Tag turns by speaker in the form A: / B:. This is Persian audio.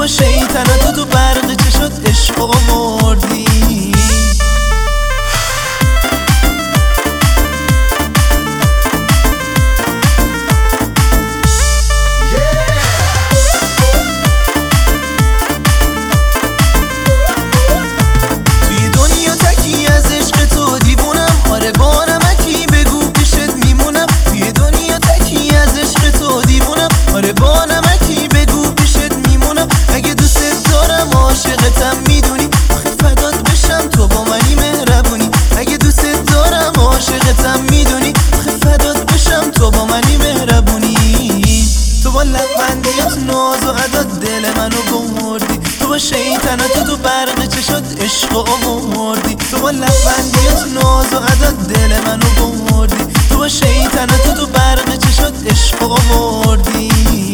A: با شیطنت تو برق چشات عشق آوردی. توی دنیا تکی از عشق تو دیوونم، آره با نمکی بگو پیشت میمونم. توی دنیا تکی از عشق تو دیوونم، آره با نمکی بگو پیشت میمونم. اگه دوست دارم عاشقتم میدونی، آخه فدات بشم تو با منی مهربونی. اگه دوست دارم عاشقتم میدونی، آخه فدات بشم تو با منی مهربونی. تو با لبخندیات ناز و عدات دل منو بردی، تو با شیطنت تو برق چشات عشق آوردی. تو با لبخندیات ناز و عدات دل منو بردی، تو با شیطنت تو برق چشات عشق آوردی.